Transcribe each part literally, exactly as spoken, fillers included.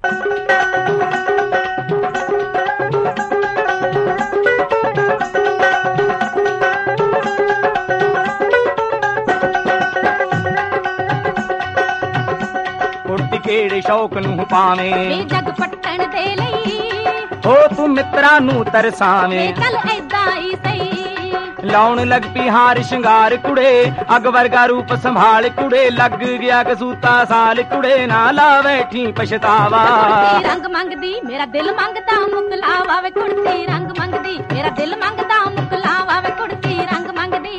ਕਿਹੜੇ ਸ਼ੌਕ ਨੂੰ ਪਾਵੇਂ ਵੇ ਜਗ ਪੱਟਣ ਦੇ ਲਈ ਹੋ ਤੂੰ ਮਿੱਤਰਾਂ ਨੂੰ ਤਰਸਾਵੇਂ ਚੱਲ ਐਦਾਂ ਹੀ ਸਹੀ ਲਾਉਣ ਲੱਗ ਪਈ ਹਾਰ ਸ਼ਿੰਗਾਰ ਕੁੜੇ ਅੱਗ ਵਰਗਾ ਰੂਪ ਸੰਭਾਲ ਕੁੜੇ ਲੱਗ ਗਿਆ ਕਸੂਤਾ ਸਾਲ ਕੁੜੇ ਨਾ ਲਾ ਬੈਠੀ ਪਛਤਾਵਾ ਰੰਗ ਮੰਗਦੀ ਮੇਰਾ ਦਿਲ ਮੰਗਦਾ ਮੁਕਲਾਵਾ ਵੇ ਕੁੜਤੀ ਰੰਗ ਮੰਗਦੀ ਮੇਰਾ ਦਿਲ ਮੰਗਦਾ ਮੁਕਲਾਵਾ ਵੇ ਕੁੜਤੀ ਰੰਗ ਮੰਗਦੀ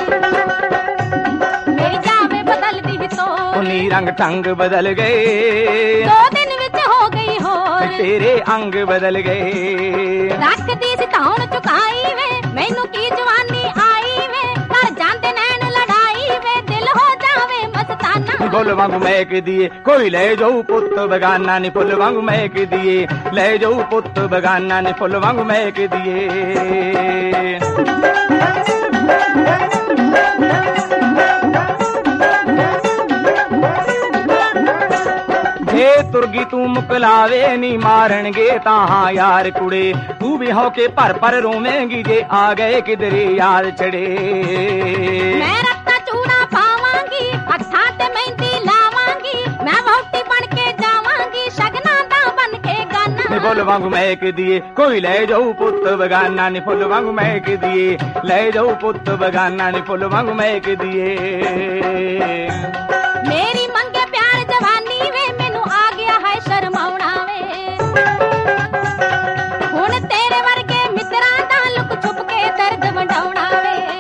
ਮੇਰੀ ਜਾਵੇ ਬਦਲਦੀ ਵੀ ਤੋ ਉਨੀ ਰੰਗ ਢੰਗ ਬਦਲ ਗਏ ਦੋ ਦਿਨ ਵਿੱਚ ਹੋ ਗਈ ਹੋਰ ਤੇਰੇ ਅੰਗ ਬਦਲ ਗਏ ਰੱਖਦੀ ਸੀ ਧੌਣ ਚੁਕਾਈ ਵੇ ਮੈਨੂੰ ਕੀ ਜਵਾਨੀ ਆਈ ਵੇ ਕਰ ਜਾਂਦੇ ਨੈਣ ਲੜਾਈ ਵੇ ਦਿਲ ਹੋ ਜਾਵੇ ਮਸਤਾਨਾ ਫੁੱਲ ਵਾਂਗੂ ਮਹਿਕ ਦੀਏ ਕੋਈ ਲੈ ਜਾਊ ਪੁੱਤ ਬਗਾਨਾ ਨੀ ਫੁੱਲ ਵਾਂਗੂ ਮਹਿਕ ਦੀਏ ਲੈ ਜਾਊ ਪੁੱਤ ਬਗਾਨਾ ਨੀ ਫੁੱਲ ਵਾਂਗੂ ਮਹਿਕ ਦੀਏ ਜੇ ਤੁਰਗੀ ਤੂੰ ਮੁਕਲਾਵੇ ਨੀ ਮਾਰਨਗੇ ਤਾਂ ਹਾਂ ਯਾਰ ਕੁੜੇ ਤੂੰ ਵੀ ਹੋ ਕੇ ਭਰ ਭਰ ਰੋਵੇਂਗੀ ਜੇ ਆ ਗਏ ਕਿਧਰੇ ਯਾਰ ਛੜੇ ਮੈਂ ਰੱਤਾ ਚੂੜਾ ਪਾਵਾਂਗੀ ਹੱਥਾਂ ਤੇ ਮਹਿੰਦੀ ਲਾਵਾਂਗੀ ਮੈਂ ਵਹੁਟੀ ਬਣ ਕੇ ਜਾਵਾਂਗੀ ਸ਼ਗਨਾਂ ਦਾ ਬਣ ਕੇ ਗਾਨਾ ਫੁੱਲ ਵਾਂਗੂ ਮਹਿਕ ਦੀਏ ਕੋਈ ਲੈ ਜਾਊ ਪੁੱਤ ਬਗਾਨਾ ਨੀ ਫੁੱਲ ਵਾਂਗੂ ਮਹਿਕ ਦੀਏ ਲੈ ਜਾਊ ਪੁੱਤ ਬਗਾਨਾ ਨੀ ਫੁੱਲ ਵਾਂਗੂ ਮਹਿਕ ਦੀਏ ਮੇਰੀ ਮੰਗੇ ਪਿਆਰ ਜਵਾਨੀ ਵੇ ਮੈਨੂੰ ਆ ਗਿਆ ਹੈ ਸ਼ਰਮਾਉਣਾ ਵੇ ਹੁਣ ਤੇਰੇ ਵਰਗੇ ਮਿੱਤਰਾਂ ਦਾ ਲੁਕ ਛੁਪ ਕੇ ਦਰਦ ਵੰਡਾਉਣਾ ਵੇ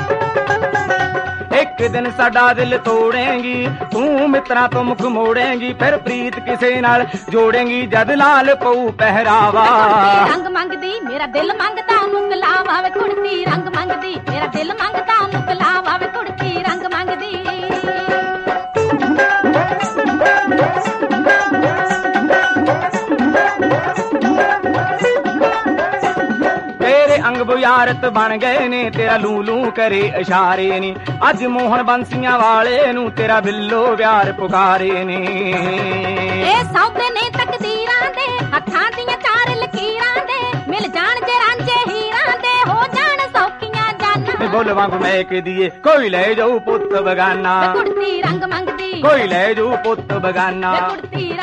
ਇੱਕ ਦਿਨ ਸਾਡਾ ਦਿਲ ਤੋੜੇਂਗੀ ਤੂੰ ਮਿੱਤਰਾਂ ਤੋਂ ਮੁਖ ਮੋੜੇਂਗੀ ਫਿਰ ਪ੍ਰੀਤ ਕਿਸੇ ਨਾਲ ਜੋੜੇਂਗੀ ਜਦ ਲਾਲ ਪਊ ਪਹਿਰਾਵਾ ਰੰਗ ਮੰਗਦੀ ਮੇਰਾ ਦਿਲ ਮੰਗਦਾ ਮੁਕਲਾਵਾ ਵੇ ਕੁੜਤੀ ਰੰਗ ਮੰਗਦੀ ਮੇਰਾ ਦਿਲ ਮੰਗਦਾ ਮੁਕਲਾਵਾ ਵੇ ਕੁੜਤੀ ਰੰਗ ਮੰਗਦੀ ਤੇਰੇ ਅੰਗ ਬੁਝਾਰਤ ਬਣ ਗਏ ਨੇ ਤੇਰਾ ਲੂ ਲੂ ਕਰੇ ਇਸ਼ਾਰੇ ਨੇ ਅੱਜ ਮੋਹਨ ਬੰਸੀਆਂ ਵਾਲੇ ਨੂੰ ਤੇਰਾ ਬਿੱਲੋ ਪਿਆਰ ਪੁਕਾਰੇ ਨੇ ਇਹ ਸੌਦੇ ਨੇ ਤਕਦੀਰਾਂ ਦੇ ਹੱਥਾਂ ਦੀਆਂ ਚਾਰ ਲਕੀਰਾਂ ਦੇ ਮਿਲ ਜਾਣ ਜੇ ਰਾਂਝੇ ਹੀਰਾਂ ਦੇ ਹੋ ਜਾਣ ਸੌਕੀਆਂ ਜਾਨਾਂ ਬੋਲ ਵਾਂਗੂ ਮਹਿਕ ਦੀਏ ਕੋਈ ਲੈ ਜਾਊ ਪੁੱਤ ਬਗਾਨਾ ਕੁੜਤੀ ਰੰਗ ਮੰਗਦੀ ਕੋਈ ਲੈ ਜਾਊ ਪੁੱਤ ਬਗਾਨਾ ਕੁੜਤੀ